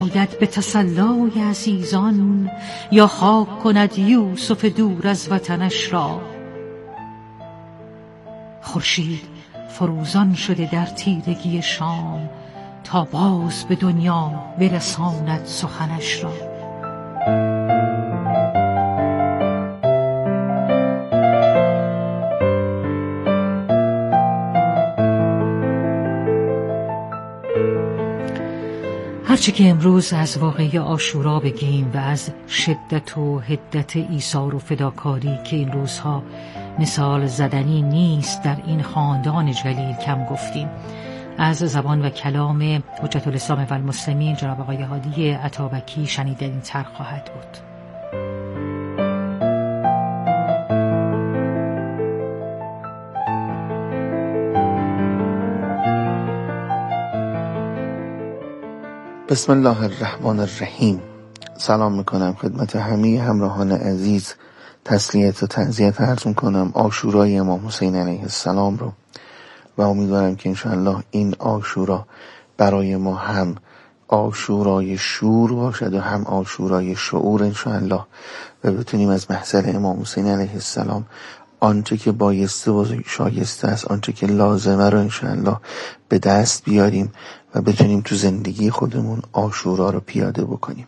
باید به تسلای عزیزان، یا خاک کند یوسف دور از وطنش را. خورشید فروزان شده در تیرگی شام، تا باز به دنیا برساند سخنش را. هرچه که امروز از واقعه عاشورا بگیم و از شدت و حدت ایثار و فداکاری که این روزها مثال زدنی نیست در این خاندان جلیل کم گفتیم. از زبان و کلام حجت الاسلام و المسلمین جناب آقای هادی عطابکی شنیدنی تر خواهد بود. بسم الله الرحمن الرحیم. سلام میکنم خدمت همه همراهان عزیز. تسلیت و تعزیت عرض میکنم عاشورای امام حسین علیه السلام رو و امیدوارم که انشاءالله این عاشورا برای ما هم عاشورای شور باشد و هم عاشورای شعور انشاءالله، و بتونیم از محضر امام حسین علیه السلام آنچه که بایسته و شایسته است، آنچه که لازمه رو انشاءالله به دست بیاریم و بتونیم تو زندگی خودمون عاشورا رو پیاده بکنیم.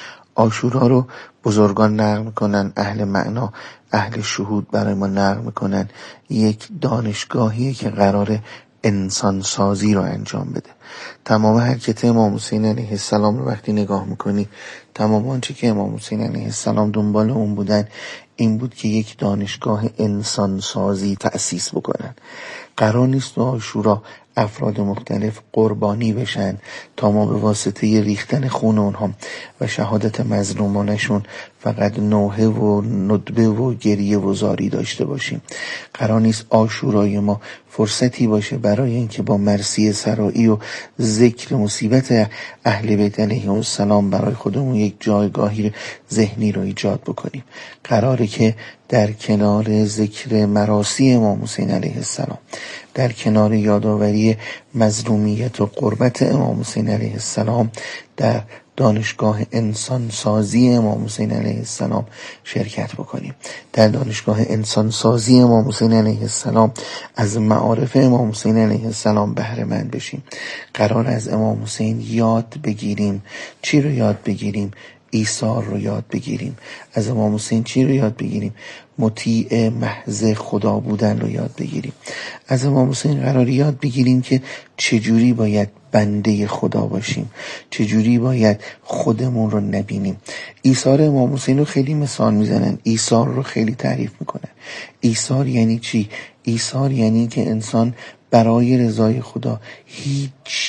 عاشورا رو بزرگان نقل میکنن، اهل معنا، اهل شهود برای ما نقل میکنن. یک دانشگاهیه که قرار انسان سازی رو انجام بده. تمام حرکت امام حسین علیه السلام رو وقتی نگاه میکنی، تمام آنچه که امام حسین علیه السلام دنبال اون بودن این بود که یک دانشگاه انسان سازی تأسیس بکنن. قرار نیست عاشورا افراد مختلف قربانی بشن تا ما به واسطه ریختن خون اونها و شهادت مظلومانشون فقط نوحه و ندبه و گریه و زاری داشته باشیم. قرار نیست عاشورای ما فرصتی باشه برای اینکه با مرثیه سرایی و ذکر مصیبت اهل بیت علیهم السلام برای خودمون یک جایگاهی ذهنی رو ایجاد بکنیم. قراره که در کنار ذکر مراسی امام حسین علیه السلام، در کنار یادآوری مظلومیت و قربت امام حسین علیه السلام، در دانشگاه انسان سازی امام حسین علیه السلام شرکت بکنیم. در دانشگاه انسان سازی امام حسین علیه السلام از معارف امام حسین علیه السلام بهره مند بشیم. قرار از امام حسین یاد بگیریم. چی رو یاد بگیریم؟ ایثار رو یاد بگیریم. از امام حسین چی رو یاد بگیریم؟ مطیع محض خدا بودن رو یاد بگیریم. از امام حسین قرار یاد بگیریم که چجوری باید بنده خدا باشیم، چجوری باید خودمون رو نبینیم. ایثار امام حسین رو خیلی مثال میزنن، ایثار رو خیلی تعریف میکنن. ایثار یعنی چی؟ ایثار یعنی که انسان برای رضای خدا هیچ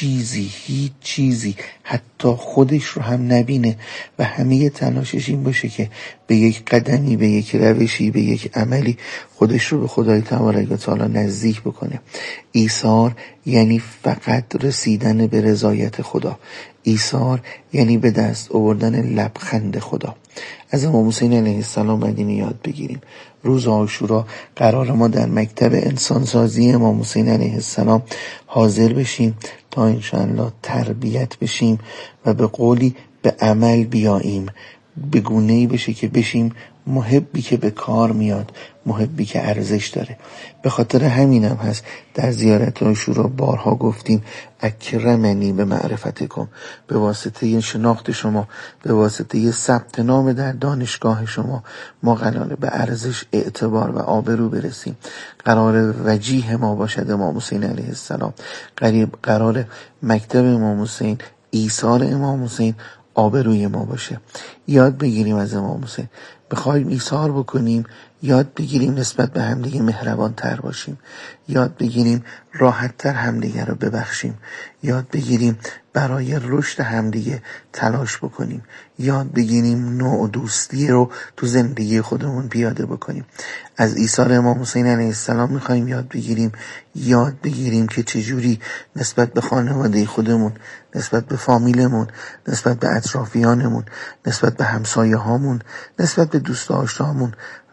چیزی حتی خودش رو هم نبینه و همه تلاشش این باشه که به یک قدمی، به یک روشی، به یک عملی خودش رو به خدای تبارک و تعالی نزدیک بکنه. ایثار یعنی فقط رسیدن به رضایت خدا. ایثار یعنی به دست آوردن لبخند خدا. از امام حسین علیه السلام باید اینو یاد بگیریم. روز عاشورا قرار ما در مکتب انسانسازی امام حسین علیه السلام حاضر بشیم تا انشاءالله تربیت بشیم و به قولی به عمل بیاییم. به گونه‌ای بشه که بشیم محبی که به کار میاد، محبی که ارزش داره. به خاطر همینم هست در زیارت عاشورا بارها گفتیم اکرمنی به معرفتکم، به واسطه شناخت شما، به واسطه ثبت نام در دانشگاه شما ما قراره به ارزش، اعتبار و آبرو برسیم. قرار وجیه ما باشد امام حسین علیه السلام. قرار مکتب امام حسین، ایثار امام حسین آبروی ما باشه. یاد بگیریم از امام حسین. بخوایم ایثار بکنیم، یاد بگیریم نسبت به همدیگه مهربان تر باشیم. یاد بگیریم راحت تر همدیگه رو ببخشیم. یاد بگیریم برای رشد همدیگه تلاش بکنیم. یاد بگیریم نوع دوستی رو تو زندگی خودمون پیاده بکنیم. از ایثار امام حسین علیه السلام میخوایم یاد بگیریم که چجوری نسبت به خانواده خودمون، نسبت به فامیلمون، نسبت به اطرافیانمون، نسبت به همسایه هامون، نسبت به دوست داشتهامون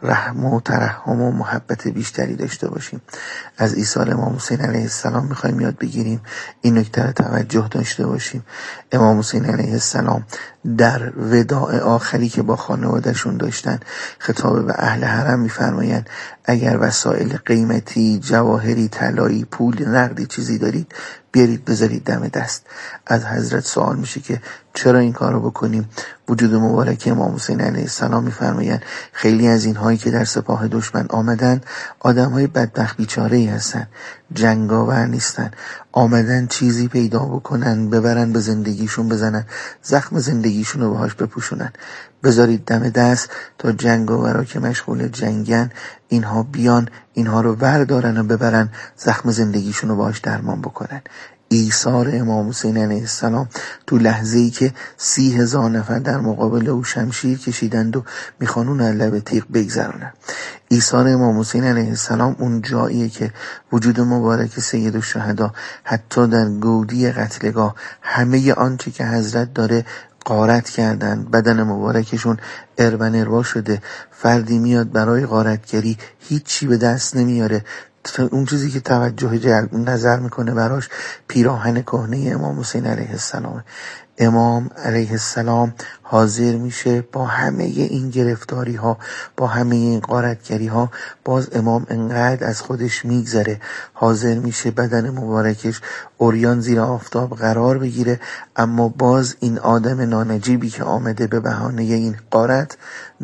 رحم و ترحم و محبت بیشتری داشته باشیم. از ایثار امام حسین علیه السلام میخوایم یاد بگیریم، این نکته رو توجه داشته باشیم. امام حسین علیه السلام در وداع آخری که با خانوادهشون داشتن خطاب به اهل حرم میفرمایند اگر وسایل قیمتی، جواهری، طلایی، پول، نقدی چیزی دارید بیارید بذارید دم دست. از حضرت سوال میشه که چرا این کار رو بکنیم؟ وجود مبارک امام حسین علیه السلام میفرمایند خیلی از اینهایی که در سپاه دشمن آمدن آدمهای بدبخت بیچاره‌ای هستن، جنگاور نیستن، آمدن چیزی پیدا بکنن ببرن به زندگیشون بزنن، زخم زندگیشون رو باهاش بپوشونن. بذارید دم دست تا جنگاورا که مشغول جنگن اینها بیان اینها رو بردارن و ببرن زخم زندگیشون رو باهاش درمان بکنن. ایثار امام حسین علیه السلام تو لحظه‌ای که 30,000 نفر در مقابل او شمشیر کشیدند و میخوان اون لب تیغ بگذرونن. ایثار امام حسین علیه السلام اون جاییه که وجود مبارک سید الشهدا حتی در گودی قتلگاه همه آنچه که حضرت داره غارت کردن، بدن مبارکشون اربن اروا شده، فردی میاد برای غارتگری هیچی به دست نمیاره، اون چیزی که توجه جلب نظر میکنه براش پیراهن کهنه امام حسین علیه السلام. امام علیه السلام حاضر میشه با همه این گرفتاری ها، با همه این غارتگری ها، باز امام انقدر از خودش میگذره، حاضر میشه بدن مبارکش عریان زیر آفتاب قرار بگیره، اما باز این آدم نانجیبی که آمده به بهانه این غارت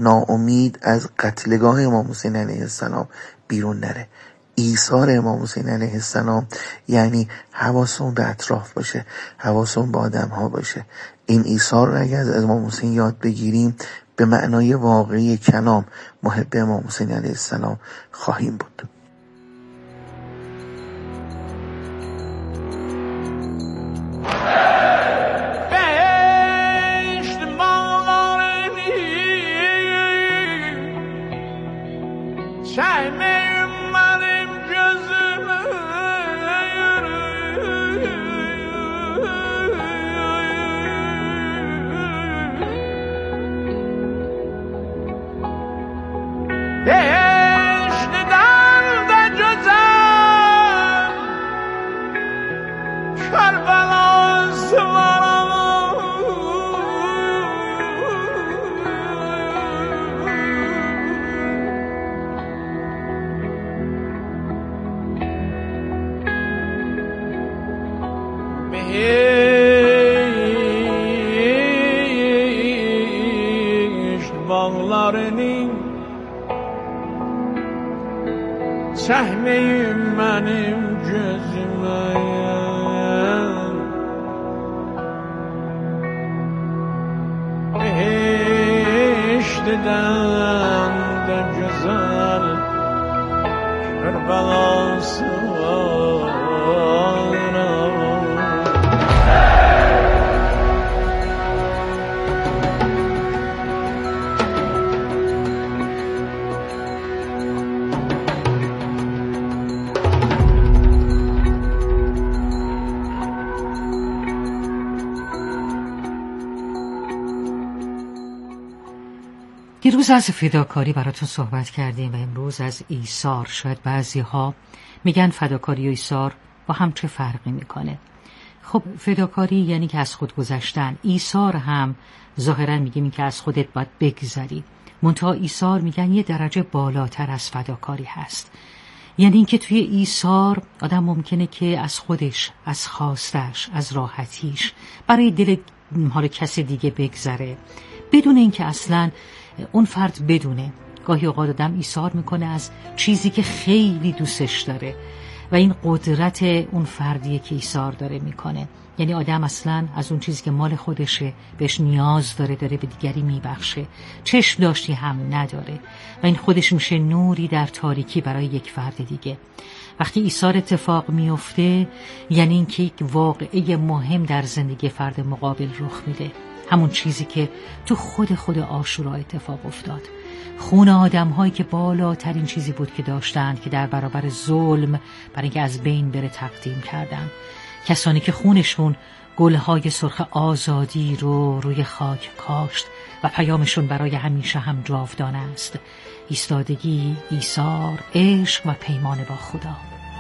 ناامید از قتلگاه امام حسین علیه السلام بیرون نره. ایثار امام حسین علیه السلام یعنی حواسون به اطراف باشه، حواسون به آدم ها باشه. این ایثار رو اگر از امام حسین یاد بگیریم به معنای واقعی کلام محب امام حسین علیه السلام خواهیم بود. Səhməyim mənim gözümə, behiştdən də gözəl Kərbəlası var. دیروز از فداکاری براتون صحبت کردیم و امروز از ایثار. شاید بعضی ها میگن فداکاری و ایثار با هم چه فرقی میکنه؟ خب فداکاری یعنی که از خود گذشتن، ایثار هم ظاهرا میگیم که از خودت باید بگذری، منتها ایثار میگن یه درجه بالاتر از فداکاری هست. یعنی اینکه توی ایثار آدم ممکنه که از خودش، از خواستش، از راحتیش برای دل حال کسی دیگه بگذره بدون اینکه اصلاً اون فرد بدونه. گاهی اوقات آدم ایثار میکنه از چیزی که خیلی دوستش داره و این قدرت اون فردیه که ایثار داره میکنه. یعنی آدم اصلا از اون چیزی که مال خودشه بهش نیاز داره به دیگری میبخشه، چشم داشتی هم نداره و این خودش میشه نوری در تاریکی برای یک فرد دیگه. وقتی ایثار اتفاق میفته یعنی اینکه یک واقعه مهم در زندگی فرد مقابل رخ میده، همون چیزی که تو خود عاشورا اتفاق افتاد. خون آدم‌هایی که بالاترین چیزی بود که داشتند که در برابر ظلم برای اینکه از بین بره تقدیم کردن. کسانی که خونشون گلهای سرخ آزادی رو روی خاک کاشت و پیامشون برای همیشه هم جاودان است: ایستادگی، ایثار، عشق و پیمان با خدا.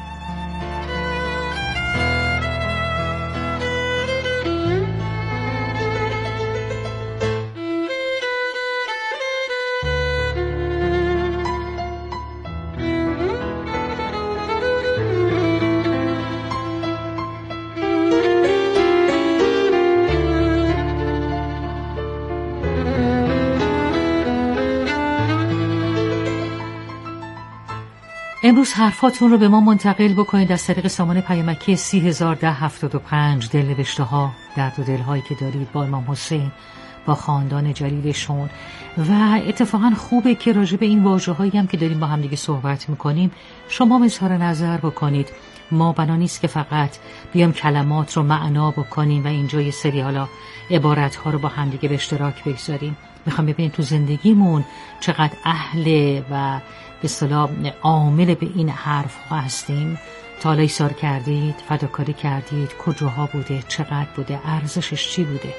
امروز حرفاتون رو به ما منتقل بکنید از طریق سامان پیامکی 301075 دلنوشته ها، درد و دلهایی که دارید با امام حسین، با خاندان جلیلشون. و اتفاقا خوبه که راجع به این واژه‌هایی هم که داریم با هم دیگه صحبت میکنیم شما اظهار نظر بکنید. ما بنا نیست که فقط بیام کلمات رو معنا بکنیم و اینجا یه سری حالا عبارت‌ها رو با هم دیگه به اشتراک بگذاریم. میخوام ببینیم تو زندگیمون چقدر اهل و به اصطلاح عامل به این حرف ها هستیم. تا حالا ایثار کردید، فداکاری کردید، کجاها بوده، چقدر بوده، ارزشش چی بوده؟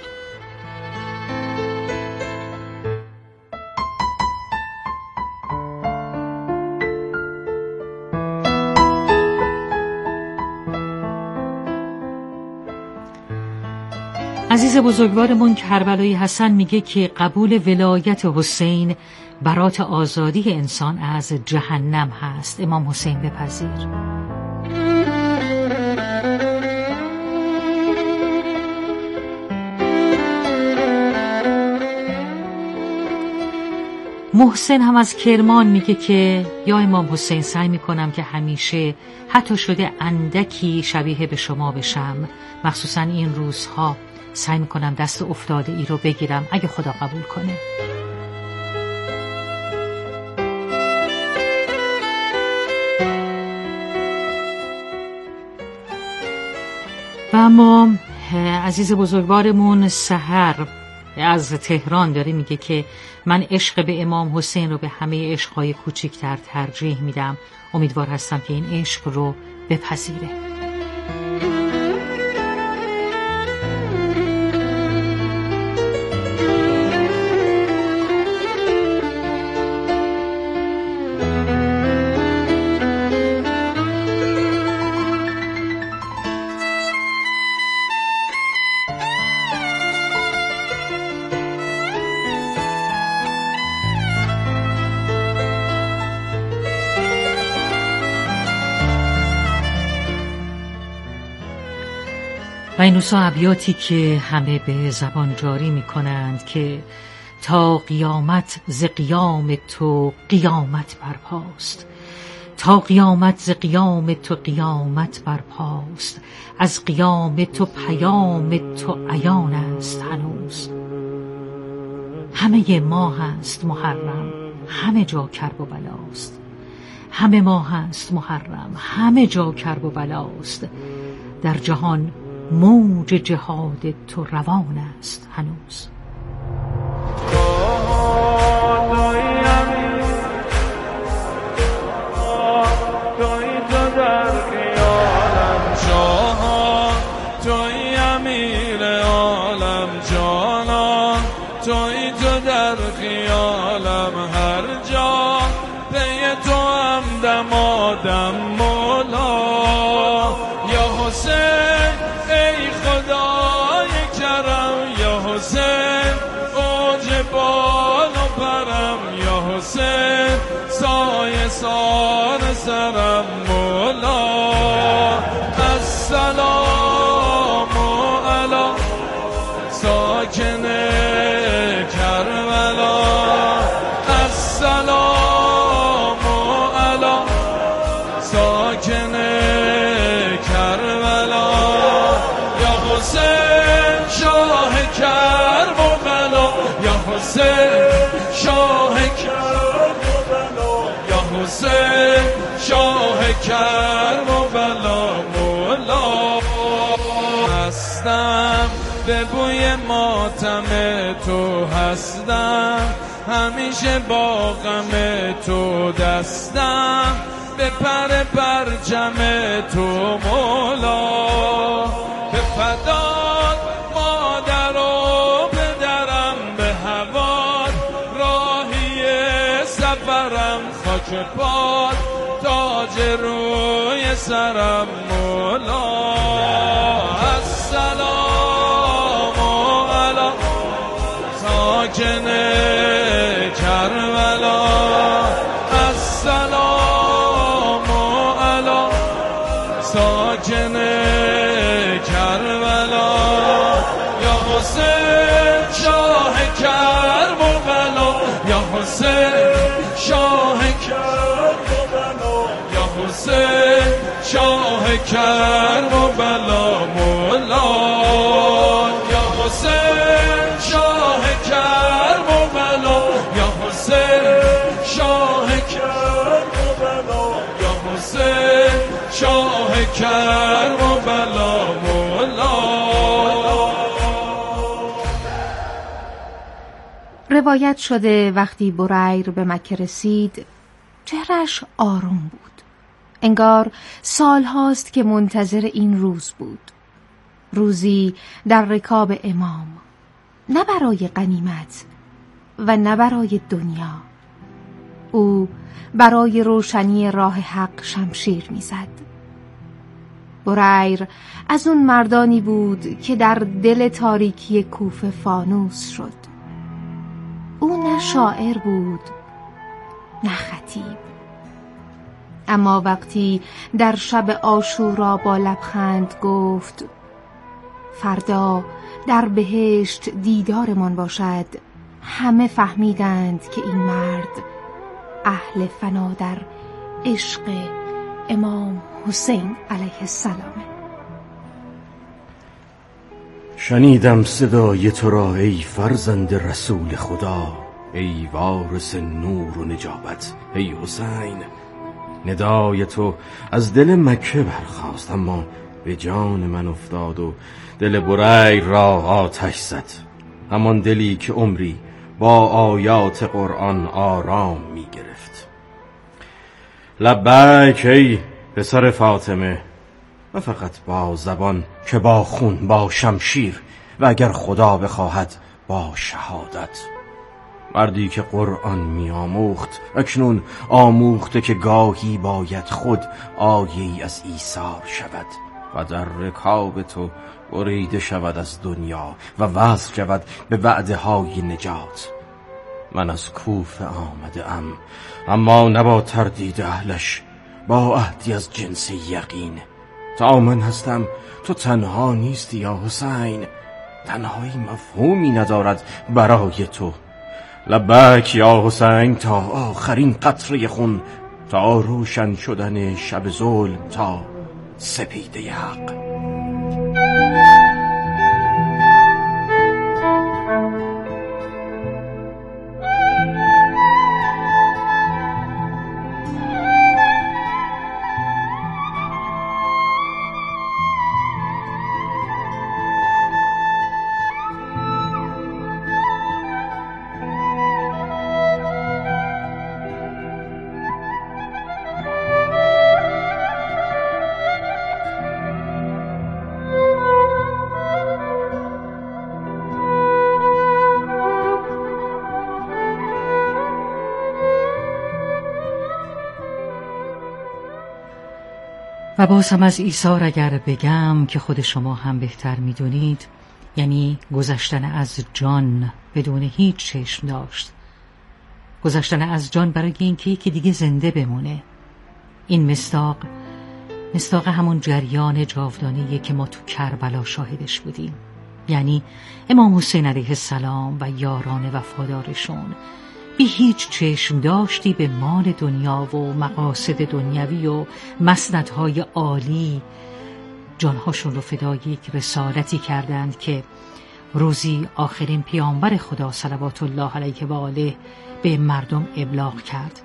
عزیز بزرگوارمون کربلایی حسن میگه که قبول ولایت حسین برات آزادی انسان از جهنم هست. امام حسین بپذیر. محسن هم از کرمان میگه که یا امام حسین سعی میکنم که همیشه حتی شده اندکی شبیه به شما بشم، مخصوصا این روزها سعی میکنم دست افتاده ای رو بگیرم اگه خدا قبول کنه. و اما عزیز بزرگوارمون سحر از تهران داره میگه که من عشق به امام حسین رو به همه عشقهای کوچیکتر ترجیح میدم. امیدوار هستم که این عشق رو بپذیره. و این روزها ابیاتی که همه به زبان جاری می کنند که تا قیامت ز قیام تو قیامت برپاست، تا قیامت ز قیام تو قیامت برپاست، از قیام تو پیام تو عیان است هنوز. همه ما هست محرم، همه جا کرب و بلاست. همه ما هست محرم، همه جا کرب و بلاست. در جهان موج جهاد تو روان است هنوز. توی امیر عالم جانان، توی تو در خیالم هر جا، پی تو هم دم آدم مولا. یا حسین ای خدای کرم، یا حسین اوج بال و پرم، یا حسین سایه سار سرم مولا. السلام علی ساکن کربلا، السلام علی ساکن کربلا. یا حسین شاه کرب و بلا، یا حسین شاه کرب و بلا، یا حسین شاه کرب و بلا مولا. هستم به بوی ماتم تو، هستم همیشه با غم تو، دستم به پر پرچم تو مولا. به فدای بیارم خاک پات تاج روی سرم مولا السلام علی ساکن کربلا السلام علی ساکن کربلا یا حسین شاه کربلا یا حسین شاه کربلا یا حسین شاه کربلا مولا یا حسین شاه کربلا یا حسین شاه کربلا یا حسین شاه کربلا مولا. روایت شده وقتی بریر به مکه رسید چهرش آروم بود. انگار سالهاست که منتظر این روز بود. روزی در رکاب امام، نه برای غنیمت و نه برای دنیا. او برای روشنی راه حق شمشیر می‌زد. بریر از اون مردانی بود که در دل تاریکی کوفه فانوس شد. او نه شاعر بود نه خطیب، اما وقتی در شب عاشورا با لبخند گفت فردا در بهشت دیدارمان باشد، همه فهمیدند که این مرد اهل فنا در عشق امام حسین علیه السلام. شنیدم صدای تو را ای فرزند رسول خدا، ای وارث نور و نجابت، ای حسین. ندای تو از دل مکه برخاست، اما به جان من افتاد و دل بریر را آتش زد. همان دلی که عمری با آیات قرآن آرام می گرفت. لبیک ای پسر فاطمه، و فقط با زبان که با خون، با شمشیر و اگر خدا بخواهد با شهادت. مردی که قرآن می آموخت اکنون آموخته که گاهی باید خود آیه‌ای از ایثار شود و در رکاب تو بریده شود از دنیا و وصل شود به وعده های نجات. من از کوفه آمده ام، اما نه با تردید اهلش، با عهدی از جنس یقین. تا من هستم تو تنها نیستی یا حسین. تنهایی مفهومی ندارد برای تو. لبک یا حسین تا آخرین قطره خون، تا روشن شدن شب ظلم، تا سپیده حق. و باز هم از ایثار اگر بگم که خود شما هم بهتر میدونید، یعنی گذشتن از جان بدون هیچ چشم داشت، گذشتن از جان برای اینکه یکی دیگه زنده بمونه. این مصداق همون جریان جاودانه‌ایه که ما تو کربلا شاهدش بودیم، یعنی امام حسین علیه السلام و یاران وفادارشون بی هیچ چشم داشتی به مال دنیا و مقاصد دنیوی و مسندهای عالی جانهاشون رو فدای یک رسالتی کردند که روزی آخرین پیامبر خدا صلوات الله علیه و آله به مردم ابلاغ کرد.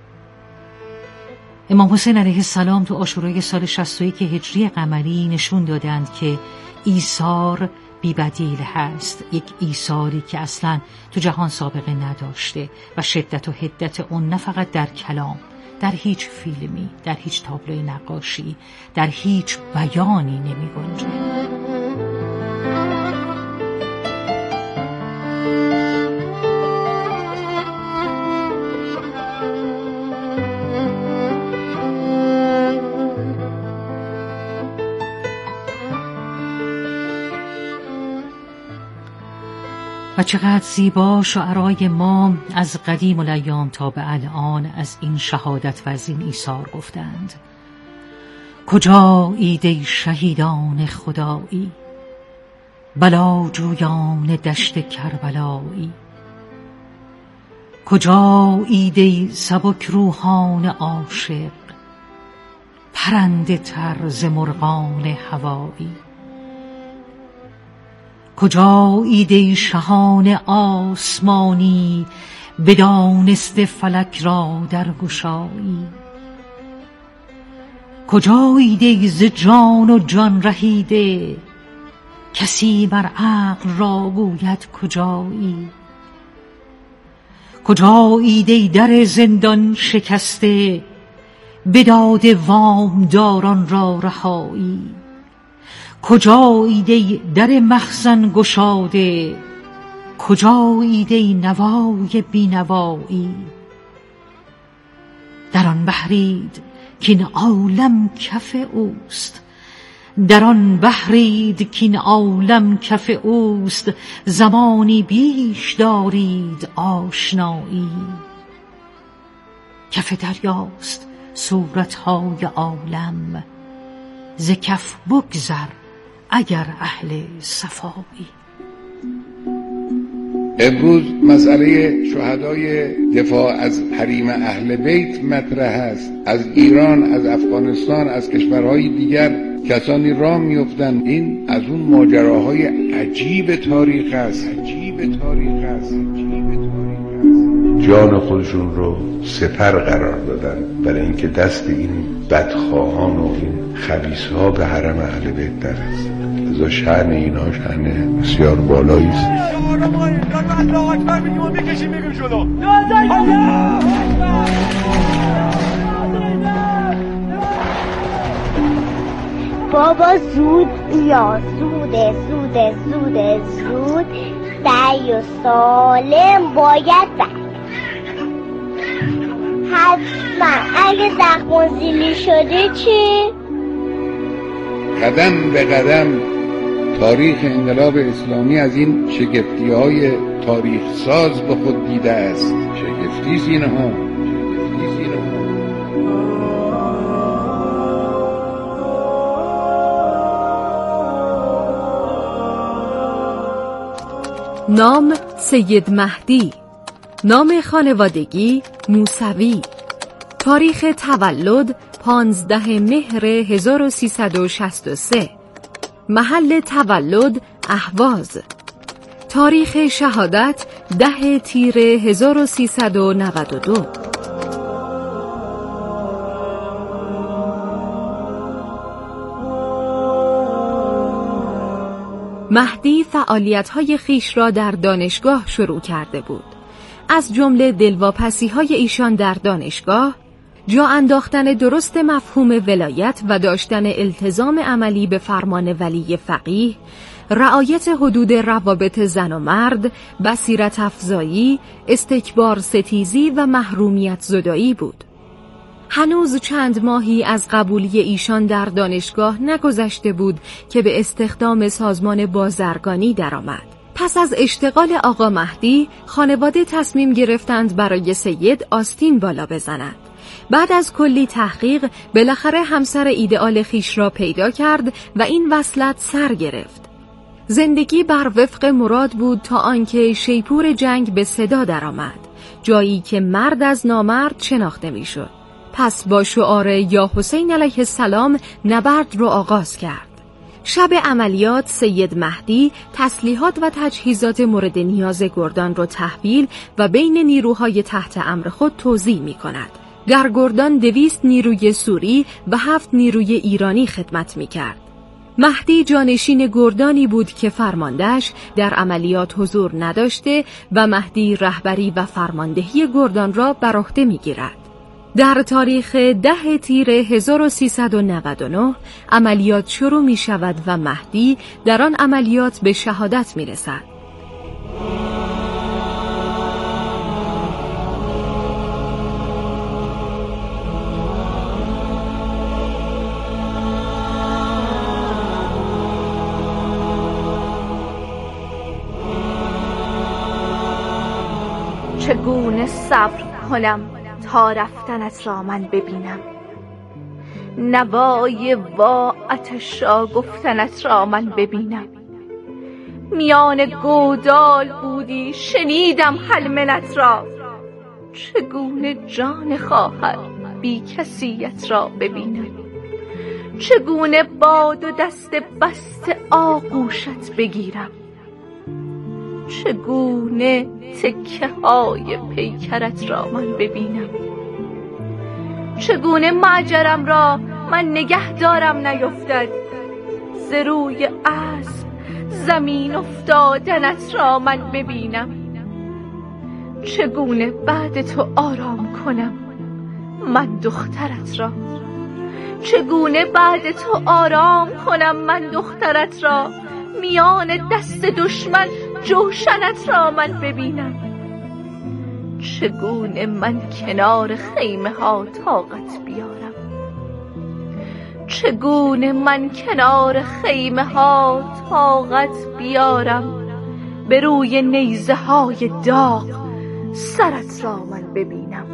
امام حسین علیه السلام تو عاشورای سال 61 هجری قمری نشون دادند که ایثار بی بدیل هست، یک ایثاری که اصلا تو جهان سابقه نداشته و شدت و حدت اون نه فقط در کلام، در هیچ فیلمی، در هیچ تابلوی نقاشی، در هیچ بیانی نمی گنجه. و چقدر زیبا شعرای ما از قدیم الایام تا به الان از این شهادت و از این ایثار گفتند. کجایید ای شهیدان خدایی، بلاجویان دشت کربلایی، کجایید ای سبک روحان عاشق، پرنده تر ز مرغان هوایی، کجایید ای شهان آسمانی، بدانسته فلک را در گشایی، کجایید ای ز جان و جان رهیده، کسی بر عقل را گوید کجایی، کجایید ای در زندان شکسته، بداد وامداران را رهایی، کجایید ای در مخزن گشاده، کجایید ای نوای بینوایی، در آن بحرید کین عالم کف اوست، در آن بحرید کین عالم کف اوست، زمانی بیش دارید آشنایی، کف دریاست صورتهای عالم، ز کف بگذر اگر اهل صفایی. امروز مسئله شهدای دفاع از حریم اهل بیت مطرح است. از ایران، از افغانستان، از کشورهای دیگر کسانی راه میافتند. این از اون ماجراهای عجیب تاریخ است. جان خودشون رو سپر قرار دادن برای اینکه دست این بدخواهان و این خبیثها به حرم اهل بیت دررسه. لذا شأن اینا شأن بسیار بالایی است. بابا زود بیا، زود سعی و سالم باید برد. حتما اگه زخم زیلی شده چی؟ قدم به قدم تاریخ انقلاب اسلامی از این شگفتی‌های تاریخ ساز به خود دیده است. شگفتیست اینها. نام سید مهدی، نام خانوادگی موسوی، تاریخ تولد 15 مهر 1363، محل تولد اهواز، تاریخ شهادت 10 تیر 1392. مهدی فعالیت‌های خیش را در دانشگاه شروع کرده بود. از جمله دلواپسی‌های ایشان در دانشگاه، جا انداختن درست مفهوم ولایت و داشتن التزام عملی به فرمان ولی فقیه، رعایت حدود روابط زن و مرد، بصیرت افزایی، استکبار ستیزی و محرومیت زدایی بود. هنوز چند ماهی از قبولی ایشان در دانشگاه نگذشته بود که به استخدام سازمان بازرگانی درآمد. پس از اشتغال آقا مهدی، خانواده تصمیم گرفتند برای سید آستین بالا بزنند. بعد از کلی تحقیق، بالاخره همسر ایدئال خیش را پیدا کرد و این وصلت سر گرفت. زندگی بر وفق مراد بود تا آنکه شیپور جنگ به صدا درآمد، جایی که مرد از نامرد شناخته میشد. پس با شعار یا حسین علیه السلام نبرد رو آغاز کرد. شب عملیات سید مهدی تسلیحات و تجهیزات مورد نیاز گردان رو تحویل و بین نیروهای تحت امر خود توزیع می کند. در گردان 200 نیروی سوری و 7 نیروی ایرانی خدمت می کرد. مهدی جانشین گردانی بود که فرماندهش در عملیات حضور نداشته و مهدی رهبری و فرماندهی گردان را بر عهده می گیرد. در تاریخ 10 تیر 1399 عملیات شروع می شود و مهدی در آن عملیات به شهادت می رسد. چگونه صبر کنم تا رفتنت را من ببینم، نوای وا آتش را گفتنت را من ببینم. میان گودال بودی شنیدم حلمنت را، چگونه جان خواهد بی کسیت را ببینم. چگونه با دو دست بسته آغوشت بگیرم، چگونه تکه های پیکرت را من ببینم. چگونه معجرم را من نگه دارم نیفتد، ز روی اسب زمین افتادنت را من ببینم. چگونه بعد تو آرام کنم من دخترت را، چگونه بعد تو آرام کنم من دخترت را. میان دست دشمن جوشنت را من ببینم. چگونه من کنار خیمه ها طاقت بیارم، چگونه من کنار خیمه ها طاقت بیارم. به روی نیزه های داغ سرت را من ببینم.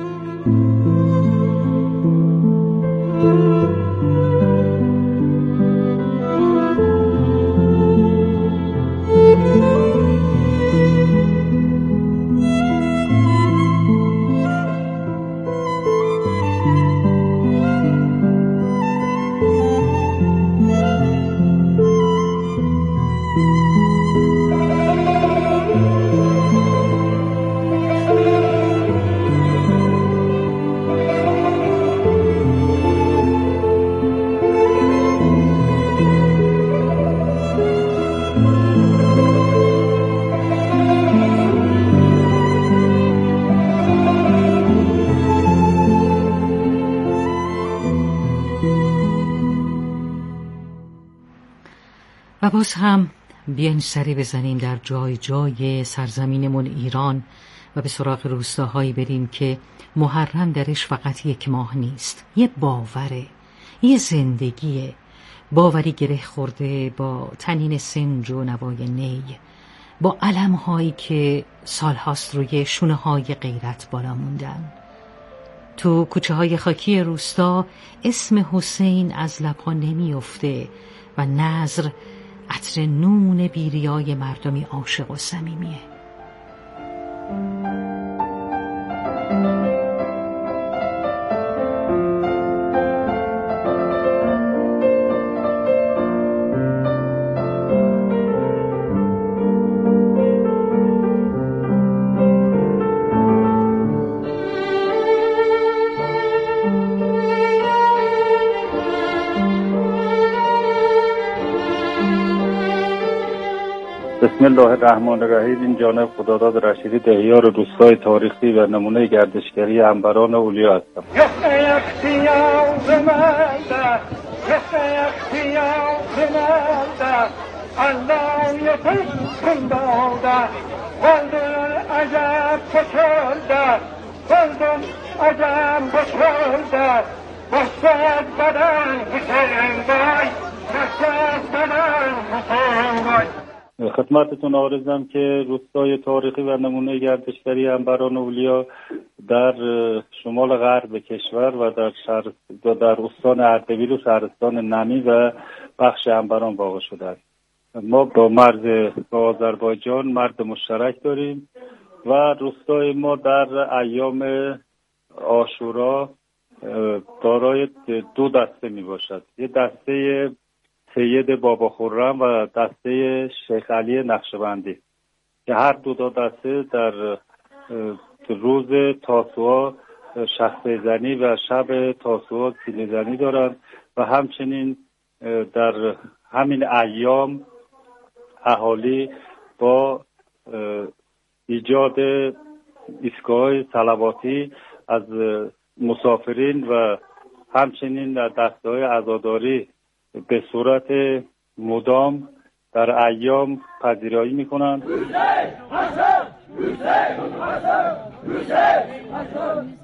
و باز هم بیاین سری بزنیم در جای جای سرزمینمون ایران و به سراغ روستاهایی بریم که محرم درش فقط یک ماه نیست، یه باوره، یه زندگیه، باوری گره خورده با تنین سنج و نوای نی، با علم‌هایی که سالهاست روی شونه‌های غیرت بالا موندن. تو کوچه‌های خاکی روستا اسم حسین از لب‌ها نمی‌افته و نظر عطر نون بیریای مردمی عاشق و صمیمیه. بسم الله الرحمن الرحیم. این جانب خداداد رشیدی، دهیار روستای تاریخی و نمونه گردشگری انبران اولیا هستم. خدمتتون عارضم که روستای تاریخی و نمونه گردشگری انبران اولیا در شمال غرب کشور و در استان اردبیل و شهرستان نمی و بخش انبران واقع شده است. ما با مرز با آذربایجان مرز مشترک داریم و روستای ما در ایام عاشورا دارای دو دسته می باشد. یه دسته سید بابا خرم و دسته شیخ علی نقشبندی که هر دو دسته در روز تاسوعا شخصه زنی و شب تاسوعا سینه زنی دارند و همچنین در همین ایام اهالی با ایجاد ایستگاه صلواتی از مسافرین و همچنین دسته‌های عزاداری به صورت مدام در ایام پذیرایی می‌کنند.